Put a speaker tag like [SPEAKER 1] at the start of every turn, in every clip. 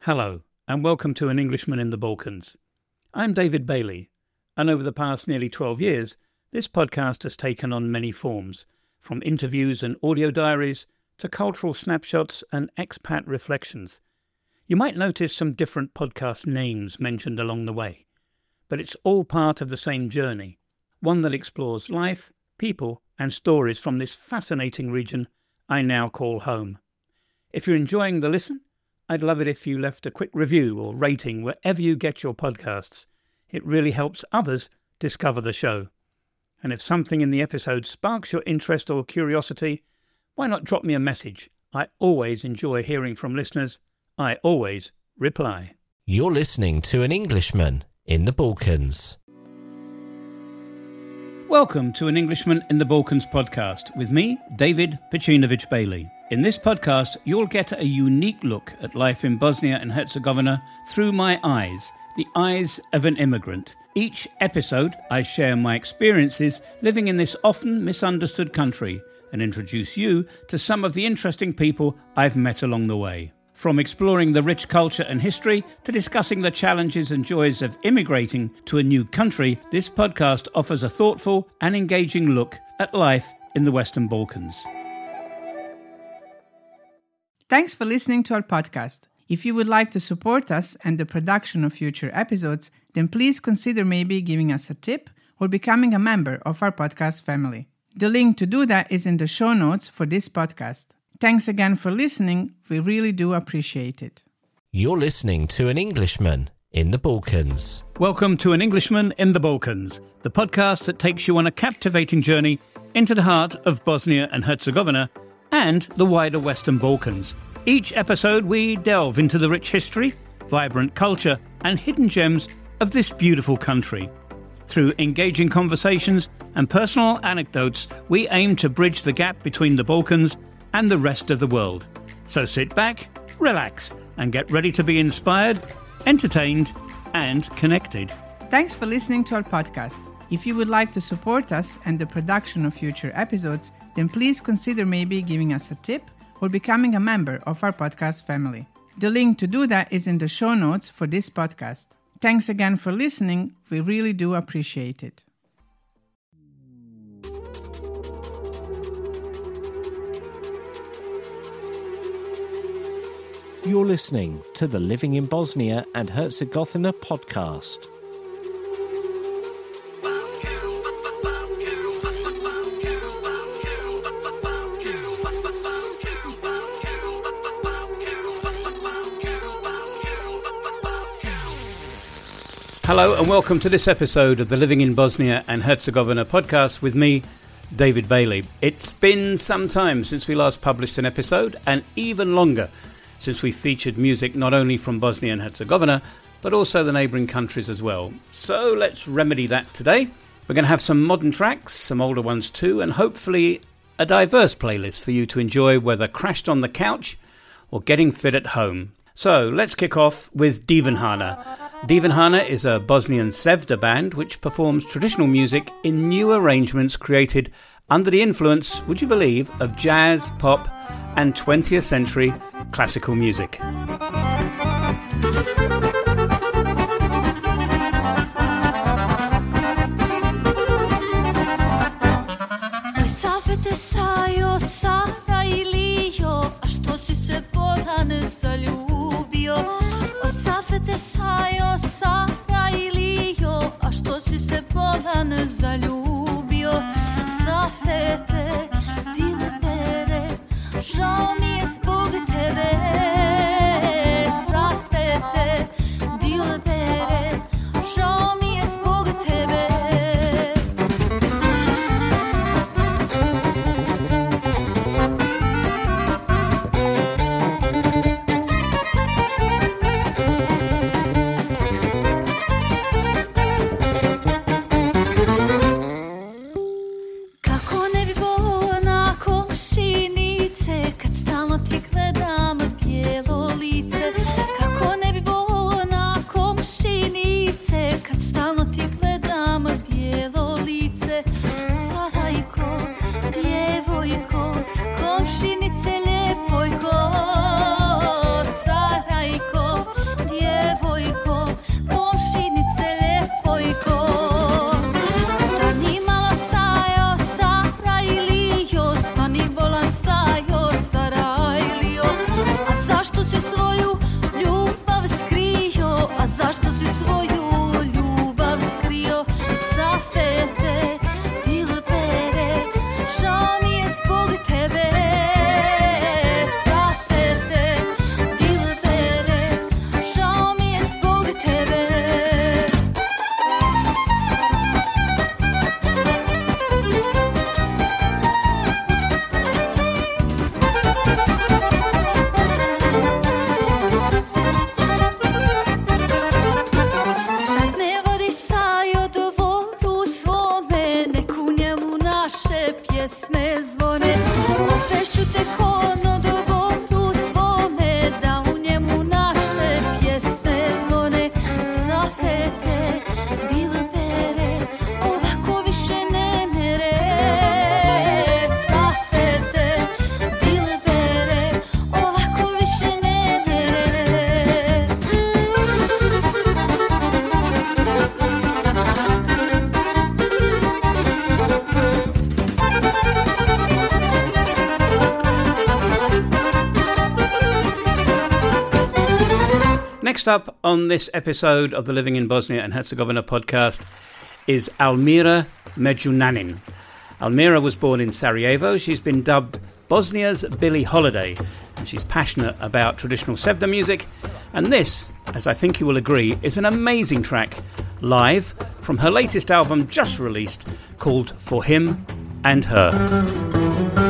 [SPEAKER 1] Hello, and welcome to An Englishman in the Balkans. I'm David Bailey, and over the past nearly 12 years, this podcast has taken on many forms, from interviews and audio diaries to cultural snapshots and expat reflections. You might notice some different podcast names mentioned along the way, but it's all part of the same journey, one that explores life, people, and stories from this fascinating region I now call home. If you're enjoying the listen, I'd love it if you left a quick review or rating wherever you get your podcasts. It really helps others discover the show. And if something in the episode sparks your interest or curiosity, why not drop me a message? I always enjoy hearing from listeners. I always reply.
[SPEAKER 2] You're listening to An Englishman in the Balkans.
[SPEAKER 1] Welcome to An Englishman in the Balkans podcast with me, David Pacinovic Bailey. In this podcast, you'll get a unique look at life in Bosnia and Herzegovina through my eyes, the eyes of an immigrant. Each episode, I share my experiences living in this often misunderstood country and introduce you to some of the interesting people I've met along the way. From exploring the rich culture and history to discussing the challenges and joys of immigrating to a new country, this podcast offers a thoughtful and engaging look at life in the Western Balkans.
[SPEAKER 3] Thanks for listening to our podcast. If you would like to support us and the production of future episodes, then please consider maybe giving us a tip or becoming a member of our podcast family. The link to do that is in the show notes for this podcast. Thanks again for listening. We really do appreciate it.
[SPEAKER 2] You're listening to An Englishman in the Balkans.
[SPEAKER 1] Welcome to An Englishman in the Balkans, the podcast that takes you on a captivating journey into the heart of Bosnia and Herzegovina and the wider Western Balkans. Each episode we delve into the rich history, vibrant culture and hidden gems of this beautiful country. Through engaging conversations and personal anecdotes, we aim to bridge the gap between the Balkans and the rest of the world. So sit back, relax, and get ready to be inspired, entertained, and connected.
[SPEAKER 3] Thanks for listening to our podcast. If you would like to support us and the production of future episodes, then please consider maybe giving us a tip or becoming a member of our podcast family. The link to do that is in the show notes for this podcast. Thanks again for listening. We really do appreciate it.
[SPEAKER 2] You're listening to the Living in Bosnia and Herzegovina podcast.
[SPEAKER 1] Hello and welcome to this episode of the Living in Bosnia and Herzegovina podcast with me, David Bailey. It's been some time since we last published an episode, and even longer since we featured music not only from Bosnia and Herzegovina, but also the neighbouring countries as well. So let's remedy that today. We're going to have some modern tracks, some older ones too, and hopefully a diverse playlist for you to enjoy, whether crashed on the couch or getting fit at home. So let's kick off with Divanhana. Divanhana is a Bosnian Sevda band which performs traditional music in new arrangements created under the influence, would you believe, of jazz, pop and 20th century classical music.
[SPEAKER 4] Žao mi je zbog tebe, Safete,
[SPEAKER 1] Next up on this episode of the Living in Bosnia and Herzegovina podcast is Almira Međunanin. Almira was born in Sarajevo. She's been dubbed Bosnia's Billie Holiday, and she's passionate about traditional Sevda music. And this, as I think you will agree, is an amazing track, live, from her latest album just released, called For Him and Her.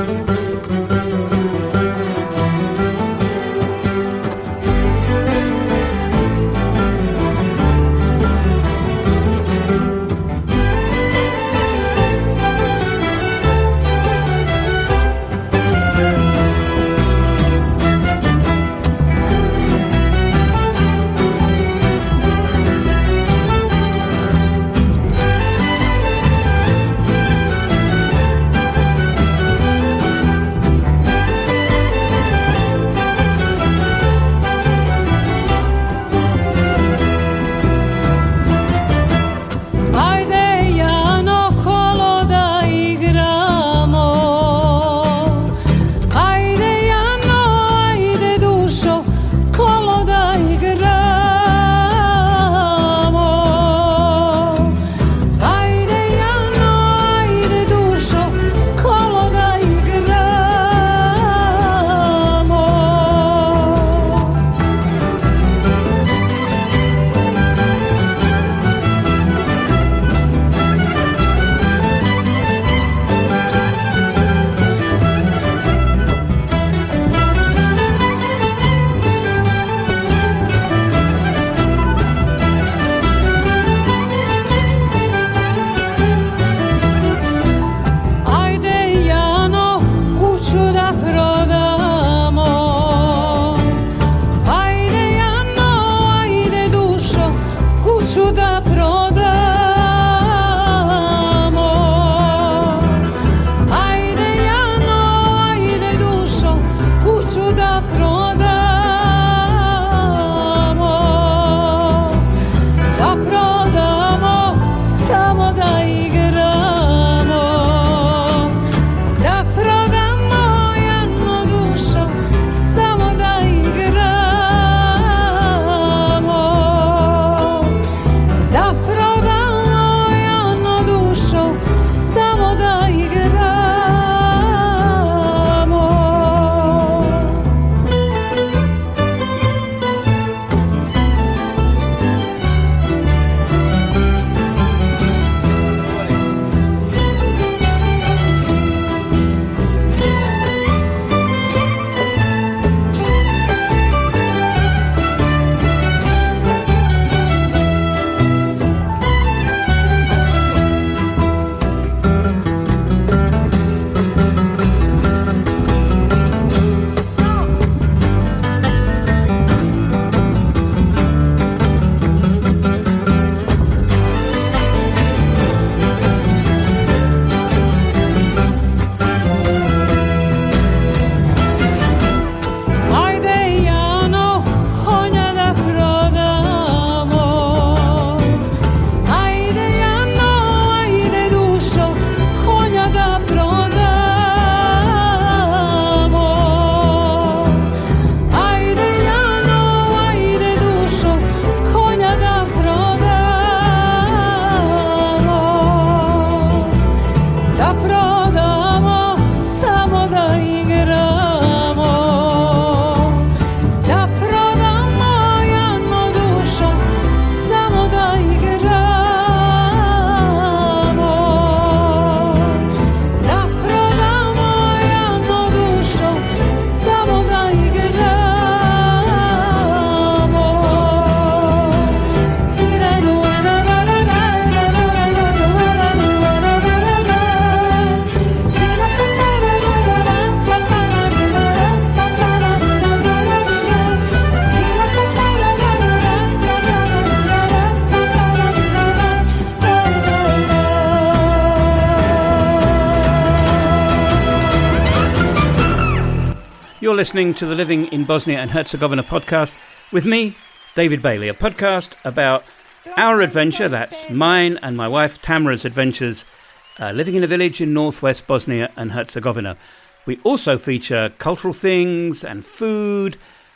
[SPEAKER 1] You're listening to the Living in Bosnia and Herzegovina podcast with me, David Bailey, a podcast about our adventure, that's mine and my wife Tamara's adventures, living in a village in northwest Bosnia and Herzegovina. We also feature cultural things and food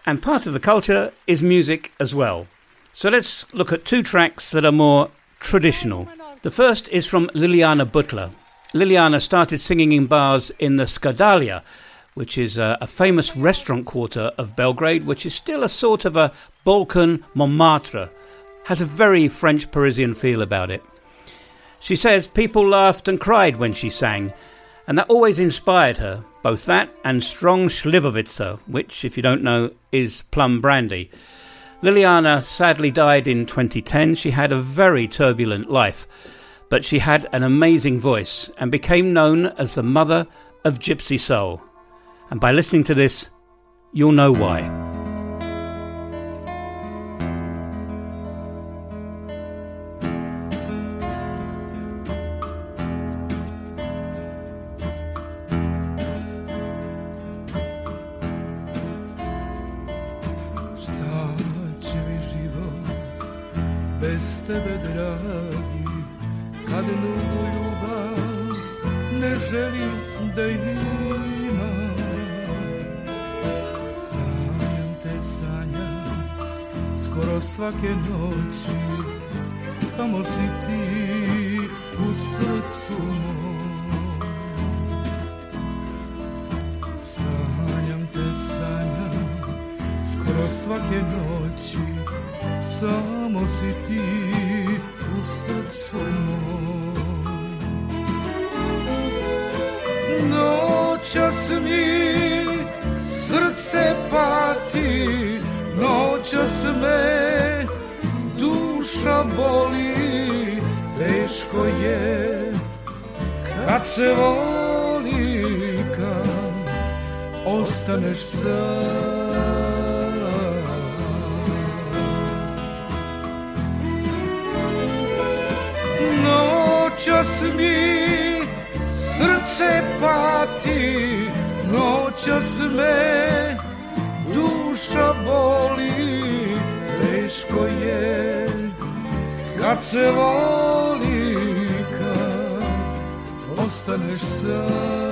[SPEAKER 1] And part of the culture is music as well. So let's look at two tracks that are more traditional. The first is from Liliana Butler. Liliana started singing in bars in the Skadalia, which is a famous restaurant quarter of Belgrade, which is still a sort of a Balkan Montmartre. Has a very French Parisian feel about it. She says people laughed and cried when she sang, and that always inspired her, both that and strong Slivovica, which, if you don't know, is plum brandy. Liliana sadly died in 2010. She had a very turbulent life, but she had an amazing voice and became known as the mother of Gypsy Soul. And by listening to this, you'll know why.
[SPEAKER 4] Bez tebe, dragi, kad drugu ljubav ne želim da imam. Sanjam te, sanjam, skoro svake noći, samo si ti u srcu mom. Sanjam te, sanjam, skoro svake noći, samo si ti u srcu mom. Noćas mi srce pati, noćas me duša boli. Teško je kad se voli, kad ostaneš sam. Noćas mi srce pati, noćas me duša boli. Teško je kad se voli, kad ostaneš sam.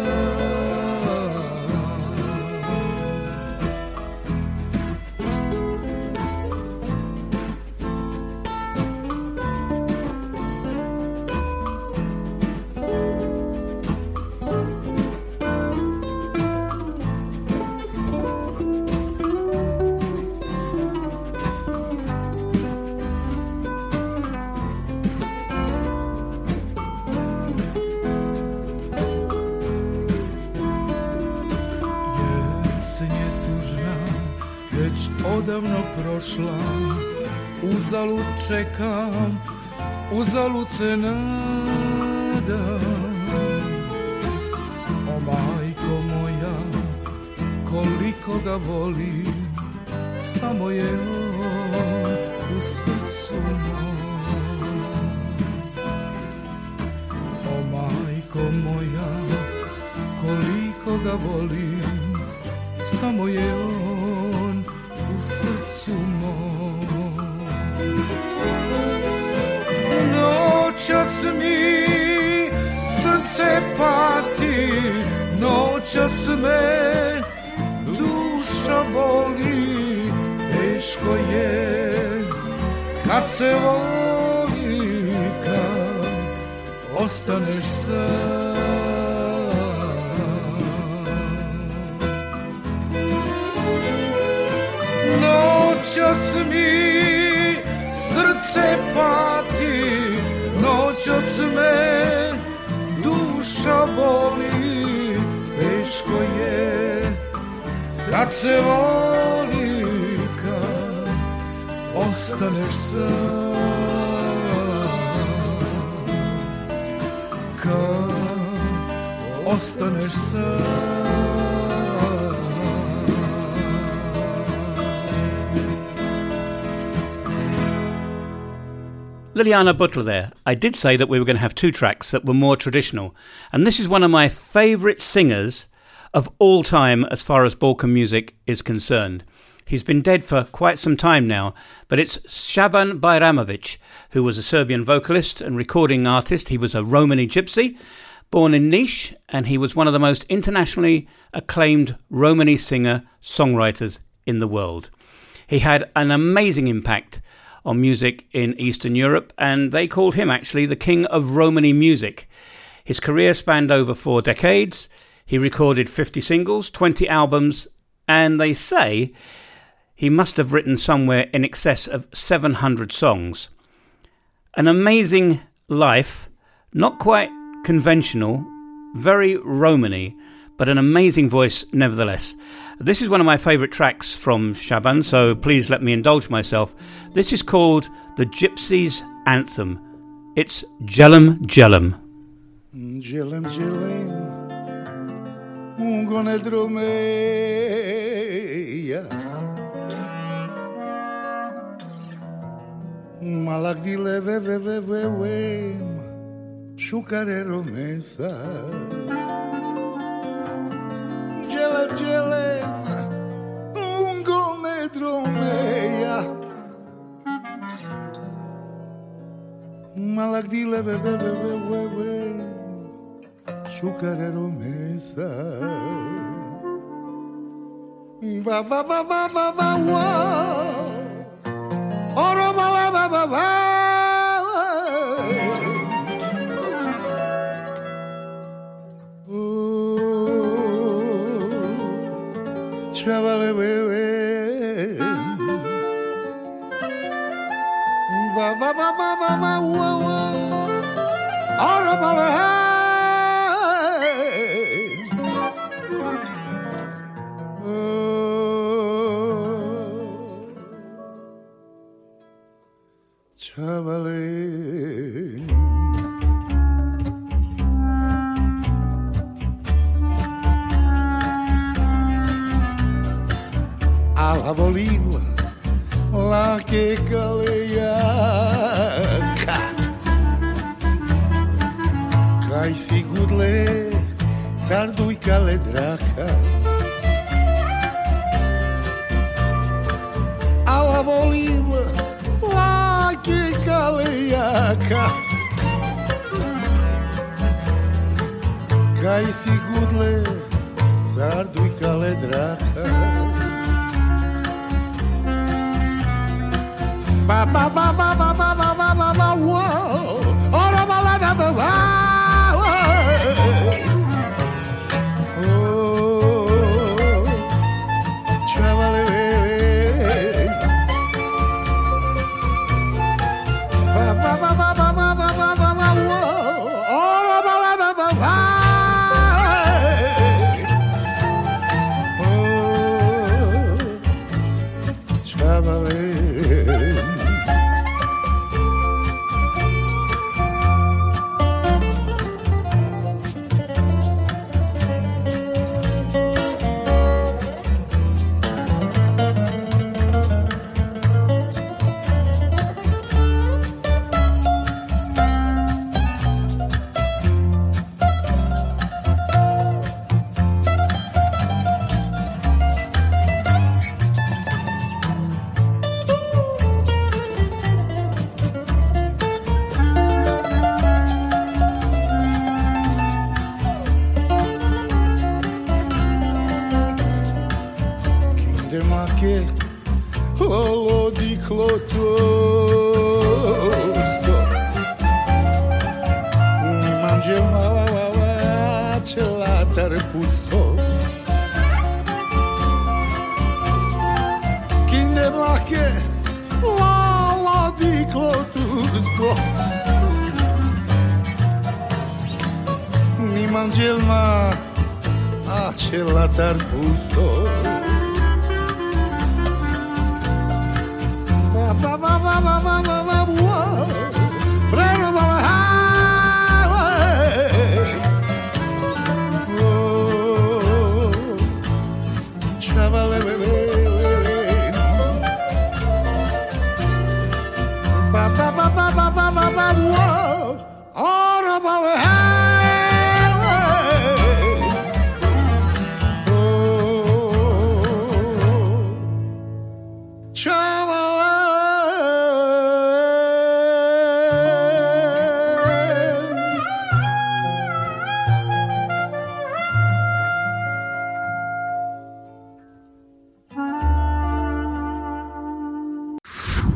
[SPEAKER 4] Odavno prošla, uzalud čekam, uzalud se nadam. O majko moja, koliko ga volim, samo je on u srcu mom. O majko moja, koliko ga volim, samo je on u srcu mom. Noćas mi srce pati, noćas me duša boli. Teško je kad se voli, kad ostaneš sam. Noćas mi srce pati, noćas me duša boli. Teško je kad se voli, kad ostaneš sam. Kad ostaneš sam.
[SPEAKER 1] Liliana Butler there. I did say that we were going to have two tracks that were more traditional, and this is one of my favourite singers of all time as far as Balkan music is concerned. He's been dead for quite some time now, but it's Shaban Bajramovic, who was a Serbian vocalist and recording artist. He was a Romani gypsy, born in Niš, and he was one of the most internationally acclaimed Romani singer-songwriters in the world. He had an amazing impact on music in Eastern Europe, and they called him actually the King of Romany music. His career spanned over 4 decades. He recorded 50 singles, 20 albums, and they say he must have written somewhere in excess of 700 songs. An amazing life, not quite conventional, very Romany, but an amazing voice nevertheless. This is one of my favourite tracks from Shaban, so please let me indulge myself. This is called The Gypsy's Anthem. It's Jelem Jelem.
[SPEAKER 4] Jelem Jelem, ungone dromeia, malagdile vem, shukare romesa. Jelem Jelem, ungone dromeia, malagdile vem. Shukare romesa, va va va va va va va, oro va va va va va, chavale bebe, va va va va va va va, oro va va. Alla voliva la che caleaca Cai sigudle sardui cale draca Alla voliva la che caleaca Cai sigudle sardui cale draca Ba ba ba ba ba ba ba ba ba ba whoa ora ba la ba ba ba oh chavale ba ba ba ba ba ba ba ba ba ba whoa ora ba la ba ba ba oh chavale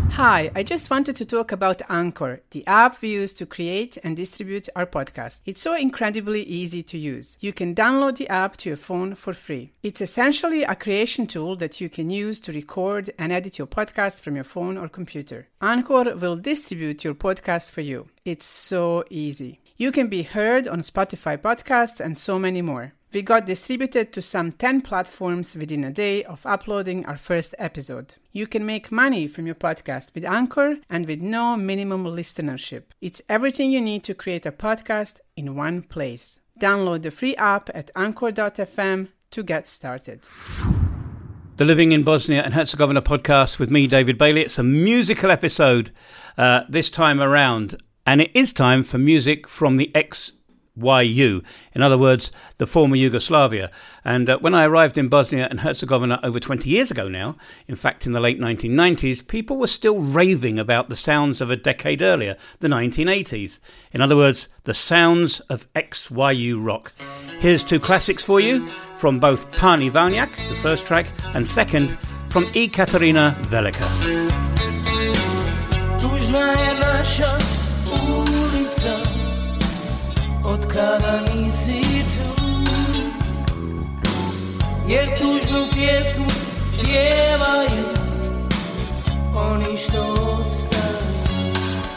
[SPEAKER 3] Hi, I just wanted to talk about Anchor, the app we use to create and distribute our podcast. It's so incredibly easy to use. You can download the app to your phone for free. It's essentially a creation tool that you can use to record and edit your podcast from your phone or computer. Anchor will distribute your podcast for you. It's so easy. You can be heard on Spotify podcasts and so many more. We got distributed to some 10 platforms within a day of uploading our first episode. You can make money from your podcast with Anchor and with no minimum listenership. It's everything you need to create a podcast in one place. Download the free app at anchor.fm to get started.
[SPEAKER 1] The Living in Bosnia and Herzegovina podcast with me, David Bailey. It's a musical episode this time around, and it is time for music from the ex-YU, in other words, the former Yugoslavia. And when I arrived in Bosnia and Herzegovina over 20 years ago now, in fact in the late 1990s, people were still raving about the sounds of a decade earlier, the 1980s. In other words, the sounds of ex-YU rock. Here's two classics for you, from both Pani Valnjak, the first track, and second, from Ekaterina Velika.
[SPEAKER 5] Tužna je naša ulica, od kada nisi tu, jer tužnu pjesmu pjevaju oni što ostaju.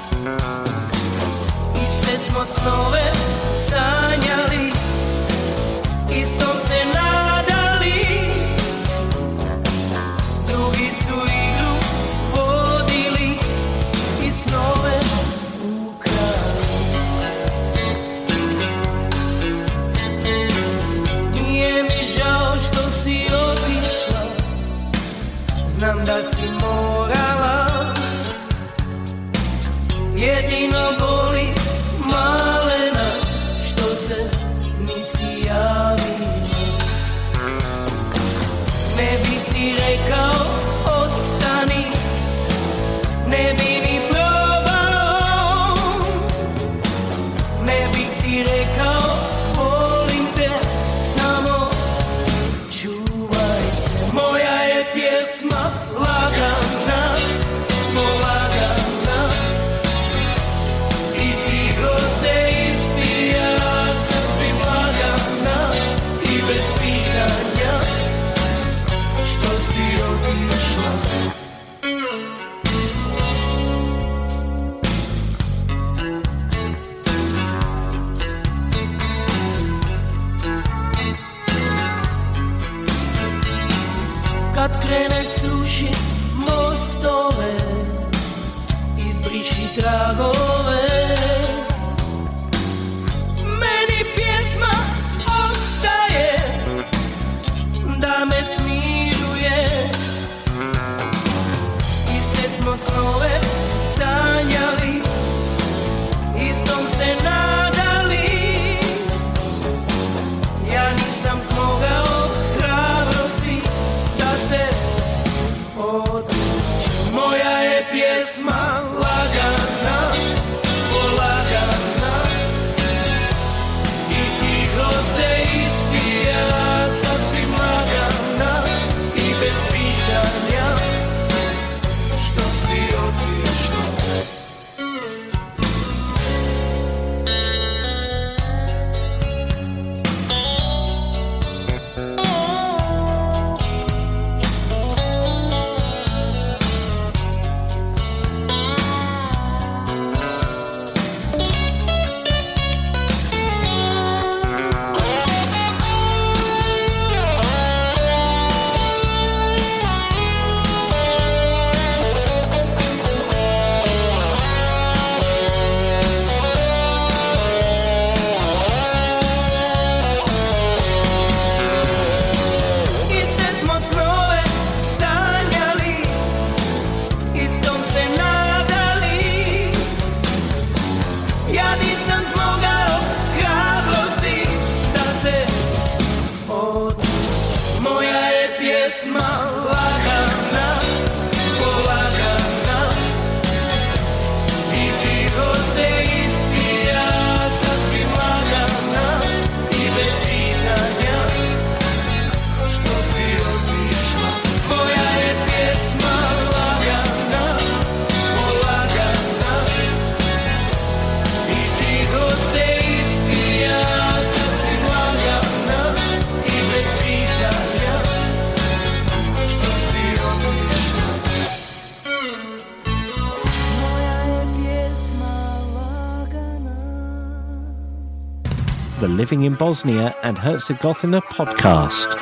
[SPEAKER 5] Iste smo snove sanjali, istom se nadali, drugi su igru vodili i snove ukrali. Nije mi žao što si otišla, znam da si morala, jedino boli malena što se nisi javila. Ne bi ti rekao ostani, ne bi ni probao, ne bi ti rekao volim te, samo čuvaj se. Moja je pjesma lagana, polagana, i ti groze ispija sasvim lagana i bez pitanja što si otišla. Kad kreneš sruši mostove, izbriši tragove, meni pjesma ostaje da me smiruje. Iste smo snove sanjali, istom se nadali, ja nisam smogao hrabrosti da se odlučim. Moja je pjesma lagana, polagana, i ti groze ispija sasvim lagana i bez pitanja što si otišla.
[SPEAKER 2] the Living in Bosnia and Herzegovina podcast.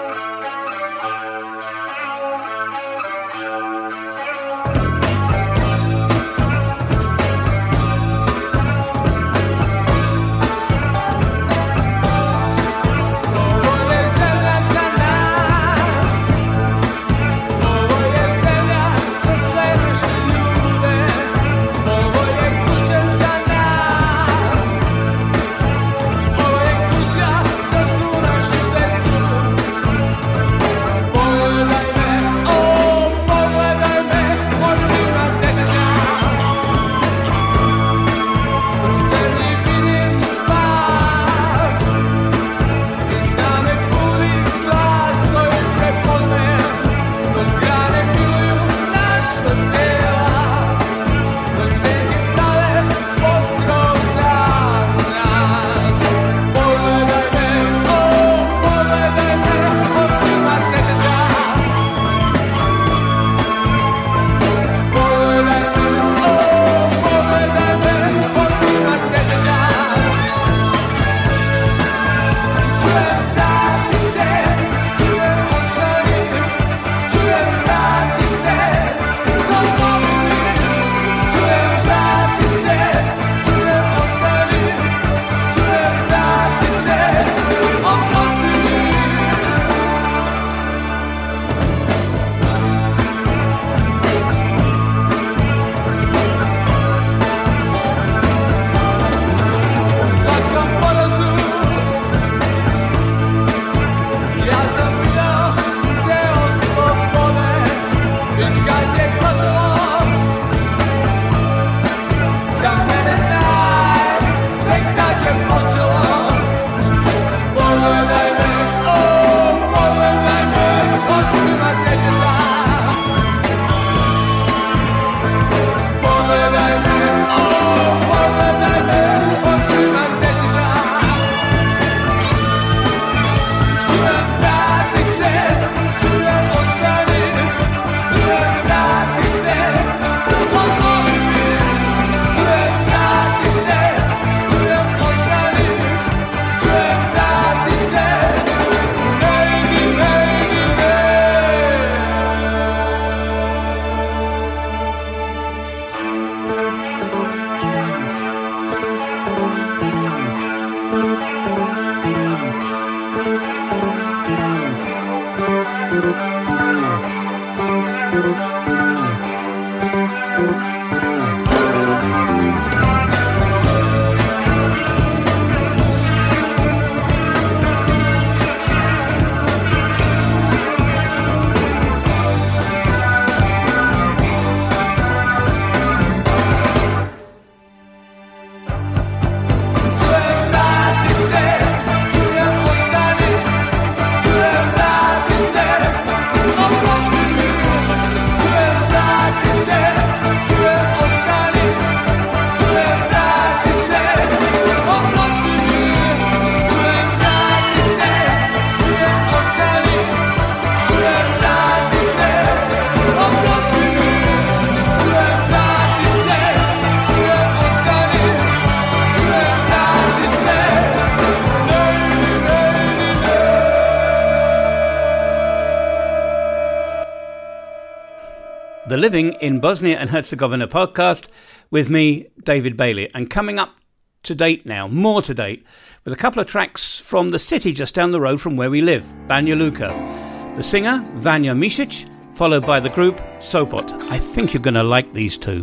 [SPEAKER 1] The Living in Bosnia and Herzegovina podcast with me, David Bailey. And coming up to date now, more to date, with a couple of tracks from the city just down the road from where we live, Banja Luka. The singer, Vanja Micic, followed by the group Sopot. I think you're going to like these two.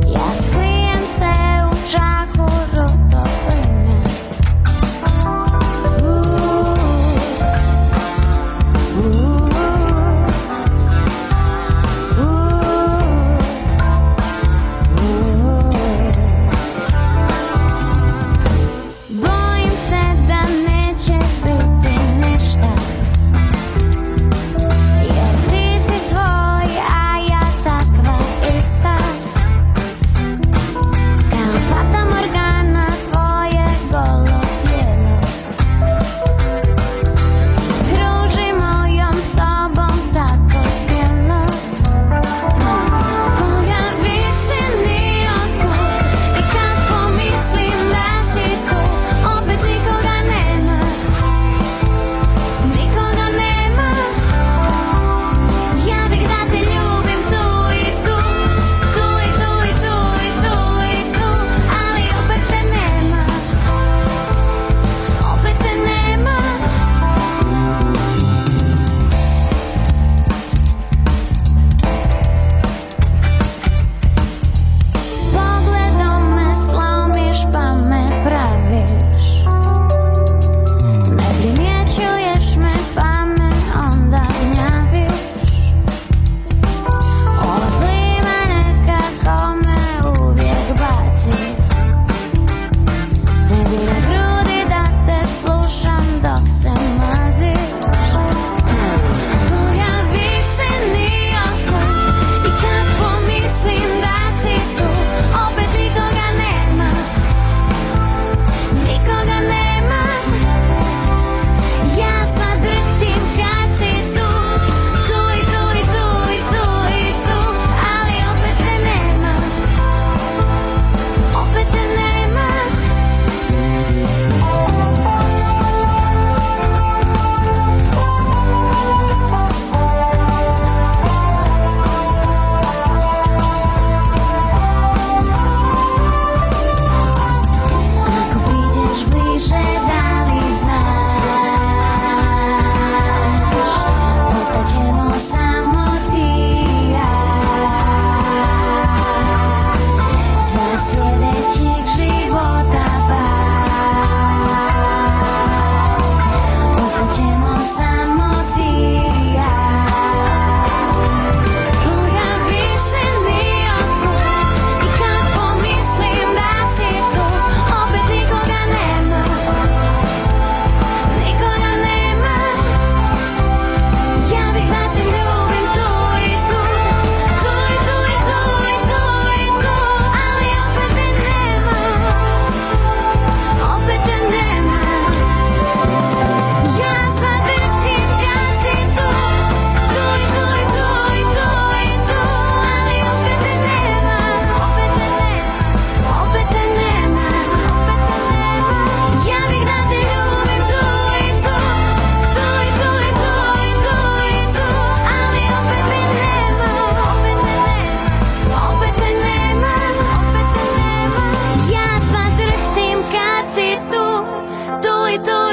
[SPEAKER 6] Ja skrijem se u čahu rutopline.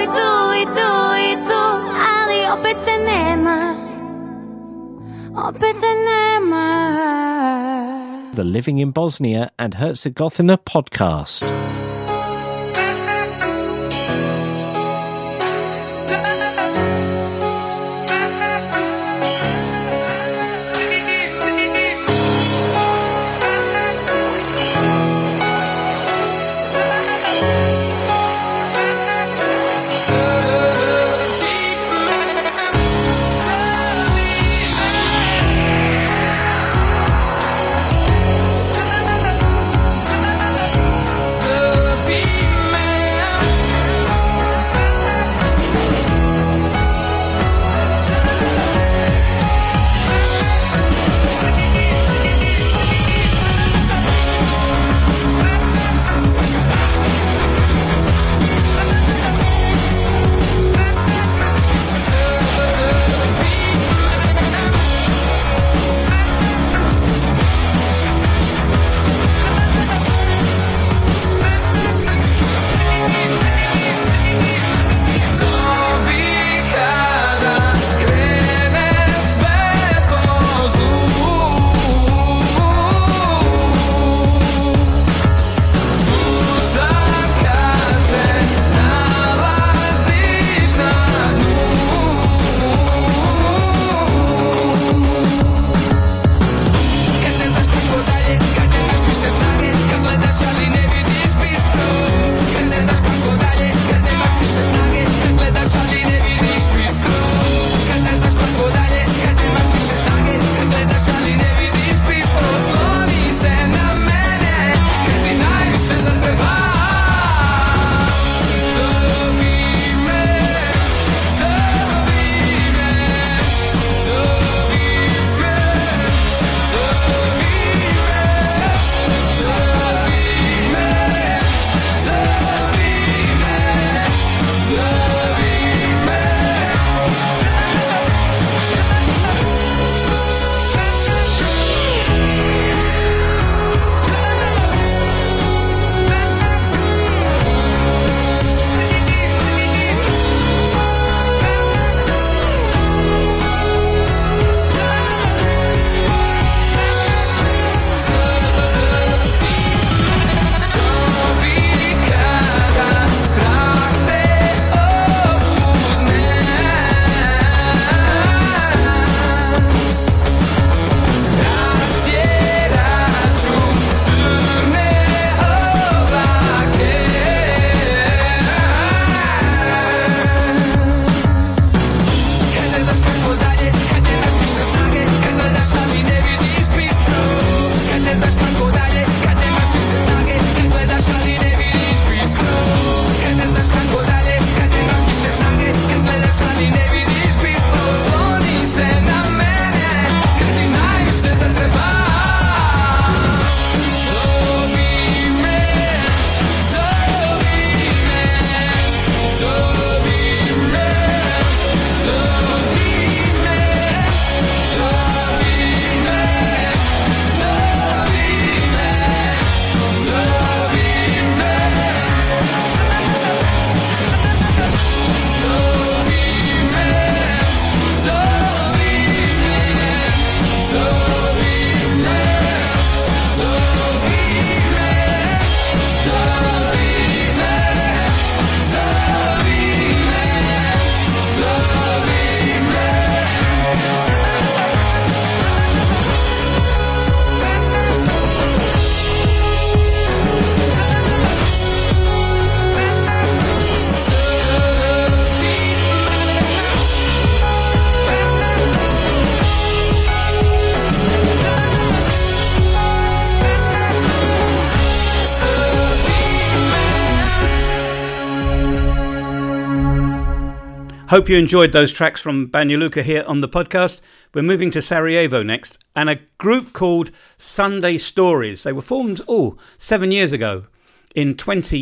[SPEAKER 6] i tu, ali opet te nema. Opet te nema.
[SPEAKER 2] The Living in Bosnia and Herzegovina podcast.
[SPEAKER 1] Hope you enjoyed those tracks from Banja Luka here on the podcast. We're moving to Sarajevo next, and a group called Sunday Stories. They were formed, 7 years ago. In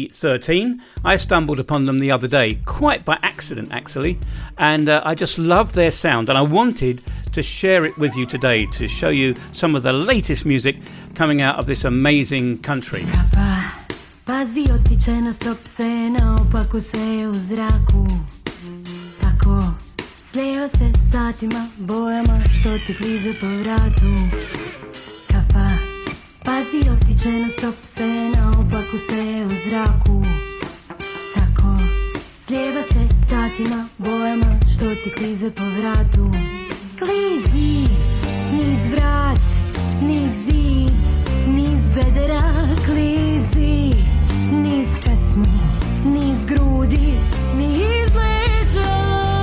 [SPEAKER 1] 2013, I stumbled upon them the other day, quite by accident actually, and I just love their sound, and I wanted to share it with you today to show you some of the latest music coming out of this amazing country.
[SPEAKER 7] Pazi, otiče na stop se, naopako se u zraku. Tako, sleo se satima, bojama, što ti klize po vratu. Kapa, pazi, otiče na stop se, naopako se u zraku. Tako, slijeva se satima, bojama, što ti klize po vratu. Klizi, niz vrat, niz zid, niz bedera, klizi, niz česmu, niz grudi, niz leđa.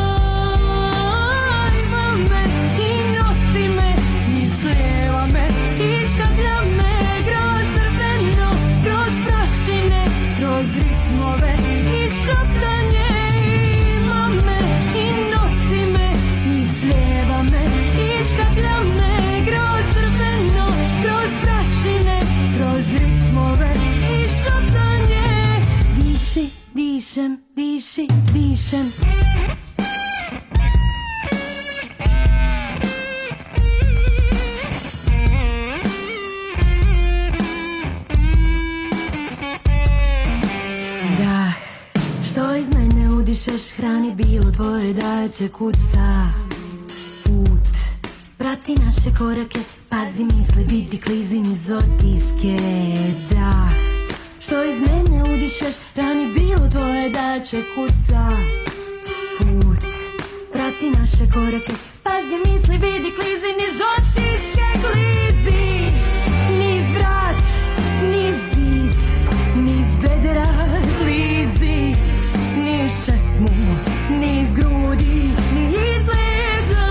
[SPEAKER 7] Ima me i nosi me, i slijeva me, i škaklja me, kroz crveno, kroz prašine, kroz ritmove i šaptanje. Ima me i nosi me, i slijeva me, i škaklja me, kroz crveno, kroz prašine, kroz ritmove i šaptanje. Diši, dišem, diši, dišem. Dah, što iz mene udišeš, hrani bilo tvoje da će kuca. Put, prati naše korake, pazi misli, biti klizi niz otiske. Dah, što iz mene udišeš, rani bilo tvoje da će kuca. Put, prati naše korake, pazi misli, vidi, klizi niz otiske. Klizi, niz vrat, niz zid, niz bedera, klizi, niz česmu, niz grudi, niz leđa.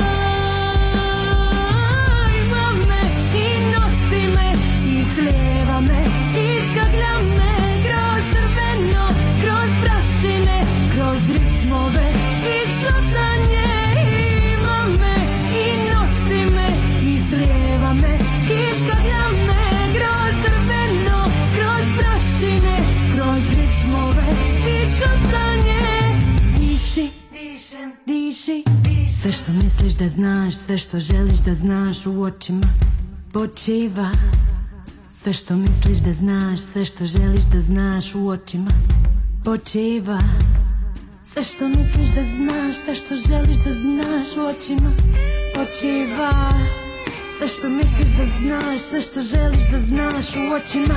[SPEAKER 7] Ima me i nosi me, i slijeva me, i škaklja me, kroz crveno, kroz prašine, kroz ritmove i šaptanje. Ima me i nosi me, i slijeva me, i škaklja me, kroz crveno, kroz prašine, kroz ritmove i šaptanje. Diši, dišem, diši, diši. Sve što misliš da znaš, sve što želiš da znaš, u očima počiva. Sve što misliš da znaš, sve što želiš da znaš, u očima počiva. Sve što misliš da znaš, sve što želiš da znaš, u očima počiva. Sve što misliš da znaš, sve što želiš da znaš, u očima.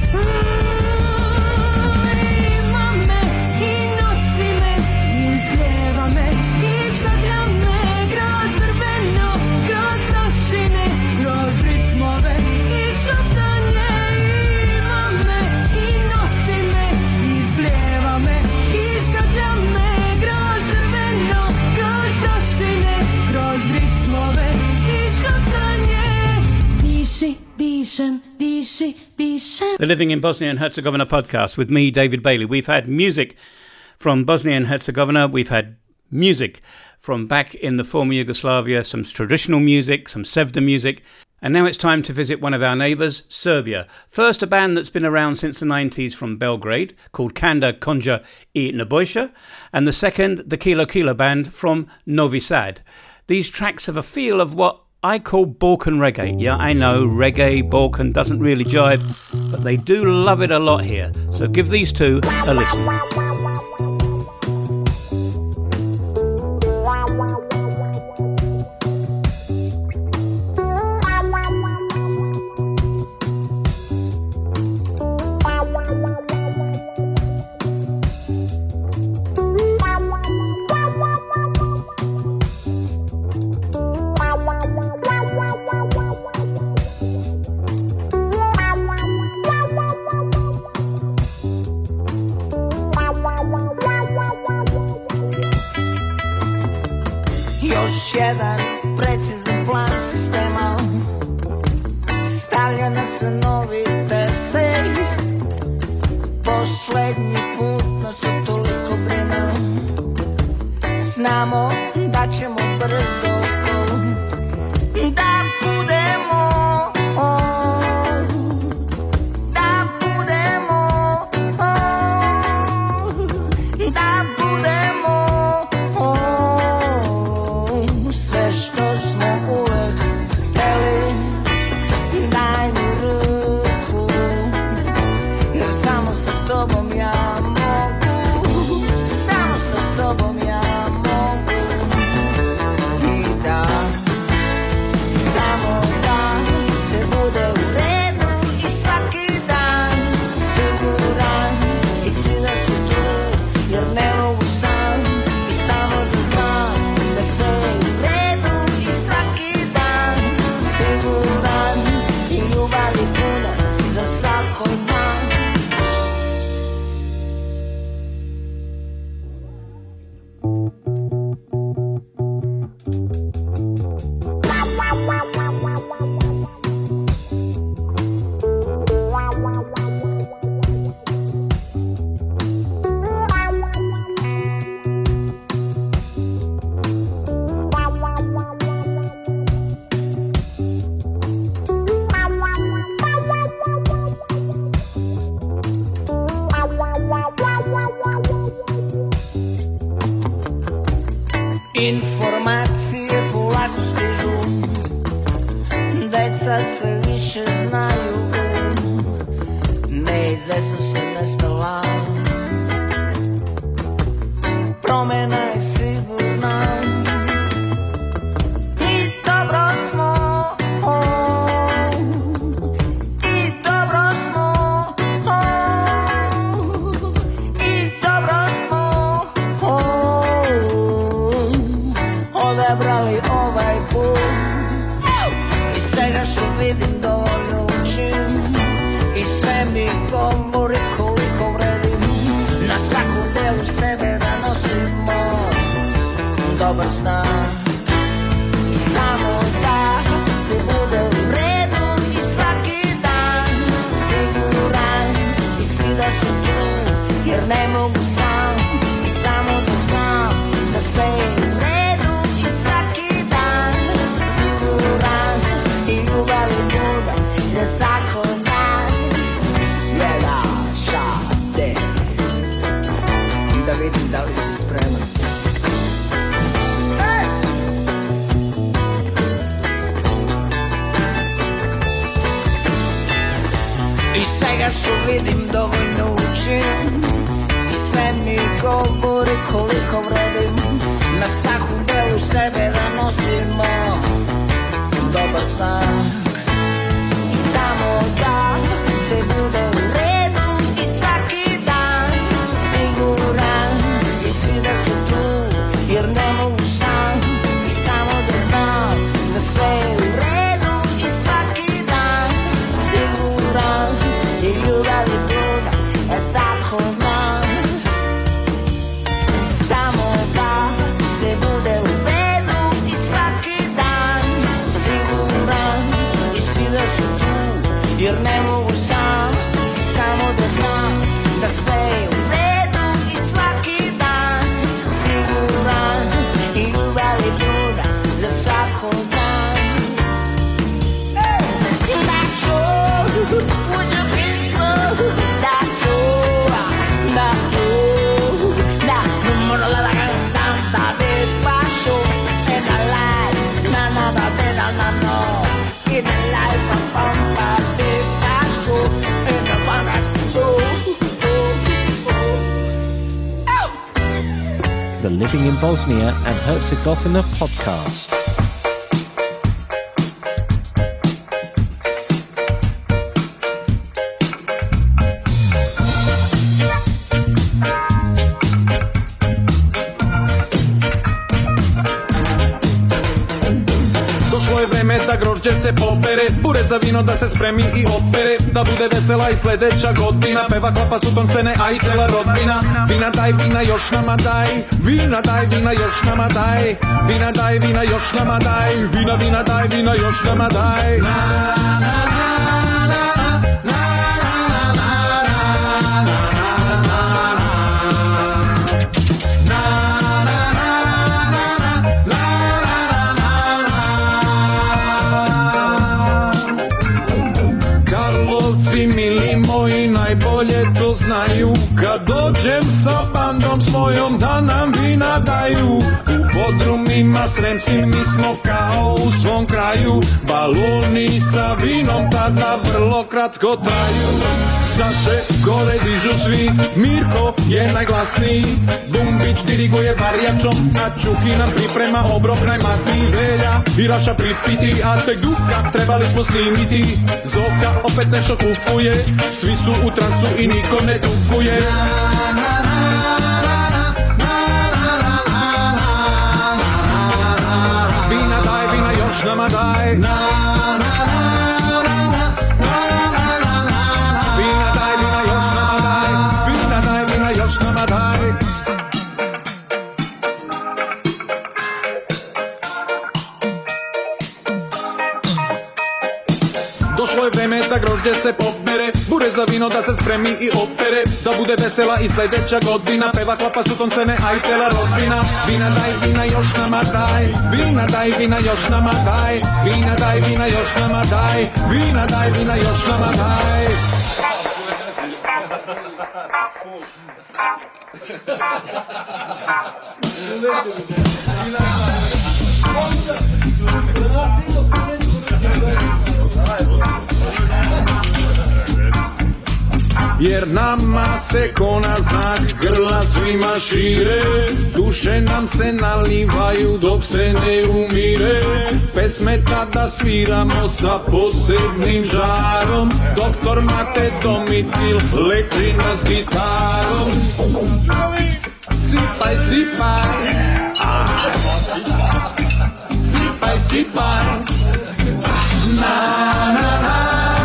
[SPEAKER 7] Ima me i nosi me, i slijeva me, i škaklja me, kroz crveno, kroz prašine, kroz ritmove i šaptanje. Ima me i nosi me, i slijeva me, i škaklja me, kroz crveno, kroz prašine, kroz ritmove i šaptanje. Diši, dišem, diši, dišem.
[SPEAKER 1] The Living in Bosnia and Herzegovina podcast with me, David Bailey. We've had music from Bosnia and Herzegovina. We've had music from back in the former Yugoslavia, some traditional music, some Sevda music. And now it's time to visit one of our neighbours, Serbia. First, a band that's been around since the 90s from Belgrade, called Kanda, Konja I Nebojša. And the second, the Kilo Kilo band from Novi Sad. These tracks have a feel of what I call Balkan reggae. Yeah, I know, reggae, Balkan doesn't really jive, but they do love it a lot here. So give these two a listen.
[SPEAKER 8] Još jedan precizan plan sistema, stavlja nas novi teste. Poslednji put nas u toliko brine, znamo da ćemo brzo da budemo, da budemo, da budemo sve što smo uvek hteli. Daj mi ruku, jer samo sa tobom Informacije polako stižu, deca sve više znaju, neizvesnost je nestala, promena je sigurna i dobro smo, i dobro smo, i dobro smo odabrali ovaj put. I svega što vidim dovoljno učim, i sve mi govori koliko vredim, na svakom delu sebe da nosimo dobar znak. Samo da se bude u redu i svaki dan siguran, i svi da su tu, jer ne mogu sam, i samo da znam da sve je u redu i svaki dan siguran, i ljubav i ljubav je zakon dan. Jedan šate i da vidim da li si spreman. I svega što vidim dovoljno učim, i sve mi govori koliko vredim, na svakom delu sebe da nosimo dobar znak. I samo da se bude u redu i svaki dan siguran, i svi da su tu, jer ne mogu sam, i samo da znam da sve je u redu i svaki dan siguran, i ljubav i ljubav je zakon dan. Samo da se bude u redu i svaki dan siguran, i svi da su tu, jer ne mogu sam, i samo da znam da sve je u redu i svaki dan siguran, i ljubav i ljubav je zakon dan. Would you be so that true? That true? That no la la da de paso in the life, na na da de na na no. In the life of pampa de paso in the bana
[SPEAKER 2] The Living in Bosnia and Herzegovina podcast.
[SPEAKER 9] Da grožđe se pobere, bure za vino da se spremi i opere, da bude vesela i sledeća godina, peva klapa su tom scene, a i cela rodbina. Vina daj, vina još nama daj, vina daj, vina još nama daj, vina daj, vina još nama daj, vina, vina daj, vina još nama daj. Mili moji najbolje to znaju, kad dođem sa bandom svojom da nam vina daju. U podrumima sremskim mi smo kao u svom kraju, baloni sa vinom tada vrlo kratko traju. Čaše gore dižu svi, Mirko je najglasniji, Dumbić diriguje varijačom, a Čuki nam priprema obrok najmasniji. Velja i Raša pripiti, a tek Duka trebali smo snimiti. Zoka opet nešto kufuje, svi su u transu i niko ne tukuje. Vina daj, vina još nama daj. Vina daj, vina još nama daj. Vina daj, vina još nama daj. Došlo je vreme da grožđe se pobere, bure za vino da se spremi i opere, da bude vesela i sledeća godina, peva klapa su tom cene, a i cela rodbina. Vina daj, vina još nama daj, vina daj, vina još nama daj, vina daj, vina još nama daj, vina daj, vina još nama daj. Jer nama se ko na znak grla svima šire, duše nam se nalivaju dok se ne umire. Pesme tada sviramo sa posebnim žarom, doktor Mate Domicil leči nas gitarom. Sipaj, sipaj, sipaj, sipaj, na, na, na.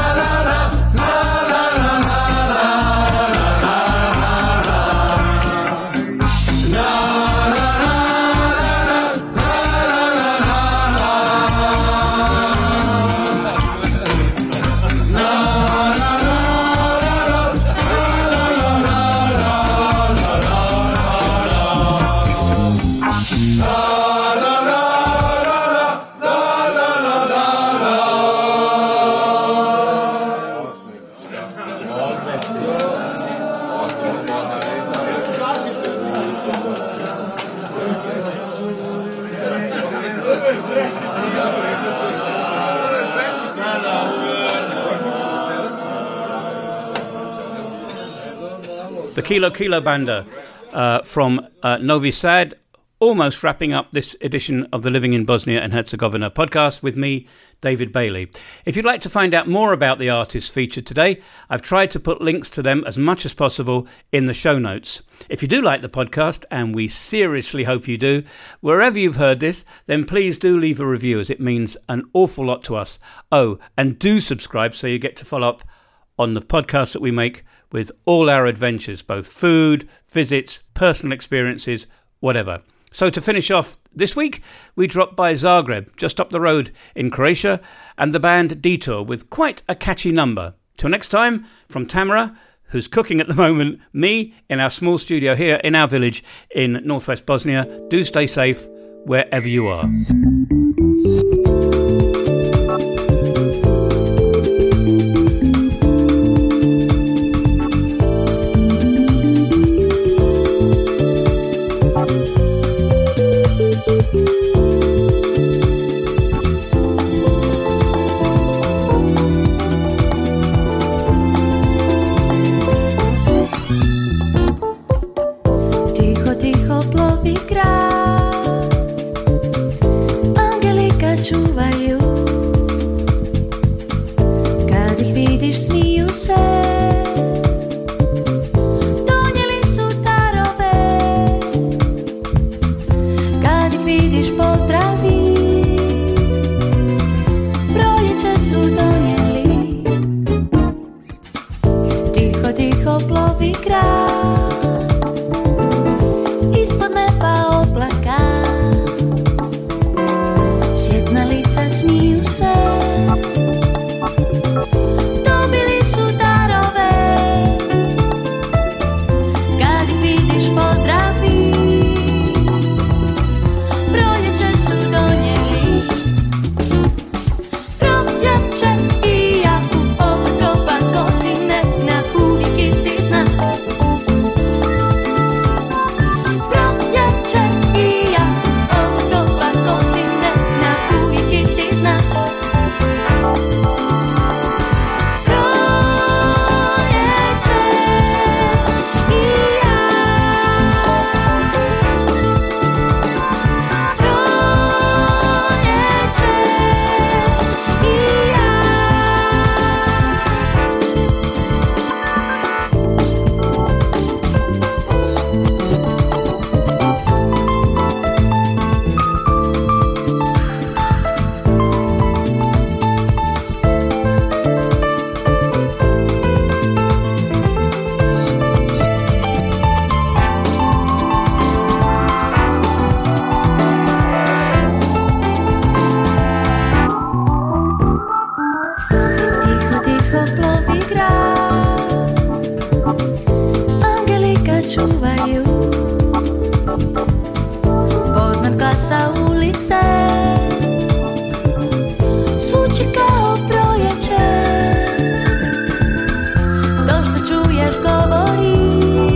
[SPEAKER 1] The Kilo Kilo Banda from Novi Sad, almost wrapping up this edition of the Living in Bosnia and Herzegovina podcast with me, David Bailey. If you'd like to find out more about the artists featured today, I've tried to put links to them as much as possible in the show notes. If you do like the podcast, and we seriously hope you do, wherever you've heard this, then please do leave a review, as it means an awful lot to us. Oh, and do subscribe so you get to follow up on the podcast that we make with all our adventures, both food, visits, personal experiences, whatever. So to finish off this week, we dropped by Zagreb, just up the road in Croatia, and the band Detour with quite a catchy number. Till next time, from Tamara, who's cooking at the moment, me in our small studio here in our village in northwest Bosnia, do stay safe wherever you are.
[SPEAKER 7] Čuvaju, kad ih vidiš smiju se, donijeli su darove, kad ih vidiš pozdravi, proljeće su donijeli, tiho, tiho plovi grad, ispod neba oblaka. Na lica smiju se, dobili su darove, kad ih vidiš pozdravi, proljeće su donijeli, proljeće i ja u ovo doba godine, na uvijek isti znak. Proljeće i ja u ovo doba godine, isti znak. Proljeće i ja. Proljeće i ja. Čuvaju poznat glas sa ulice, zvuči kao proljeće, to što čuješ govori.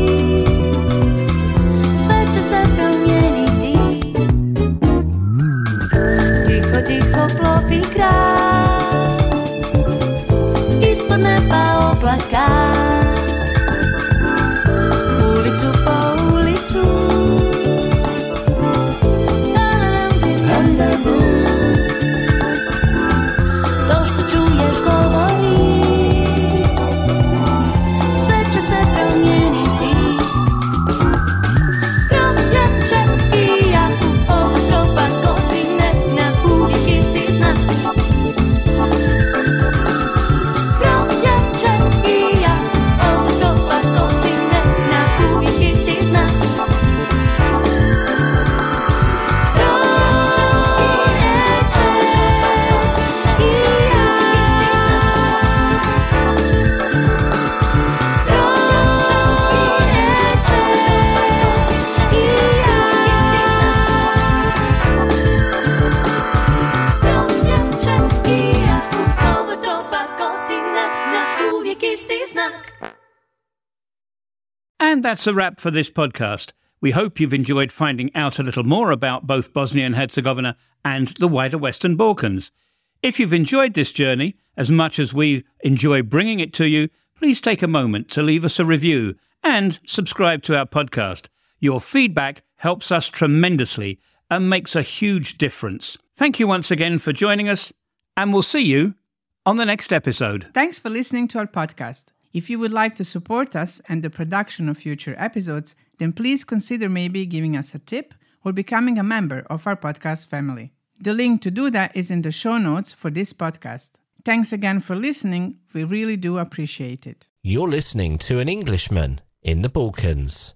[SPEAKER 1] And that's a wrap for this podcast. We hope you've enjoyed finding out a little more about both Bosnia and Herzegovina and the wider Western Balkans. If you've enjoyed this journey as much as we enjoy bringing it to you, please take a moment to leave us a review and subscribe to our podcast. Your feedback helps us tremendously and makes a huge difference. Thank you once again for joining us, and we'll see you on the next episode.
[SPEAKER 3] Thanks for listening to our podcast. If you would like to support us and the production of future episodes, then please consider maybe giving us a tip or becoming a member of our podcast family. The link to do that is in the show notes for this podcast. Thanks again for listening. We really do appreciate it.
[SPEAKER 2] You're listening to An Englishman in the Balkans.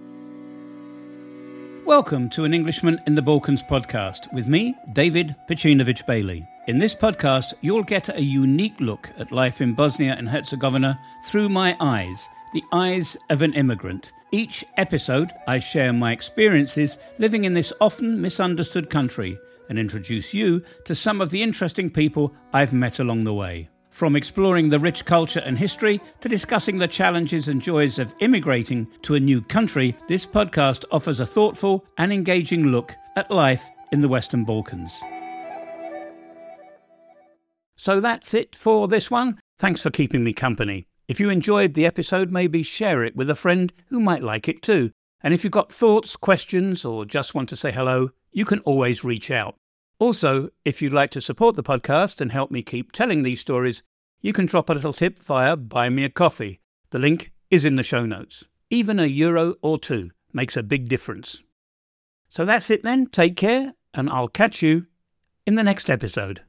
[SPEAKER 1] Welcome to An Englishman in the Balkans podcast with me, David Pacinovic Bailey. In this podcast, you'll get a unique look at life in Bosnia and Herzegovina through my eyes, the eyes of an immigrant. Each episode, I share my experiences living in this often misunderstood country and introduce you to some of the interesting people I've met along the way. From exploring the rich culture and history to discussing the challenges and joys of immigrating to a new country, this podcast offers a thoughtful and engaging look at life in the Western Balkans. So that's it for this one. Thanks for keeping me company. If you enjoyed the episode, maybe share it with a friend who might like it too. And if you've got thoughts, questions, or just want to say hello, you can always reach out. Also, if you'd like to support the podcast and help me keep telling these stories, you can drop a little tip via Buy Me a Coffee. The link is in the show notes. Even €1 or €2 makes a big difference. So that's it then. Take care, and I'll catch you in the next episode.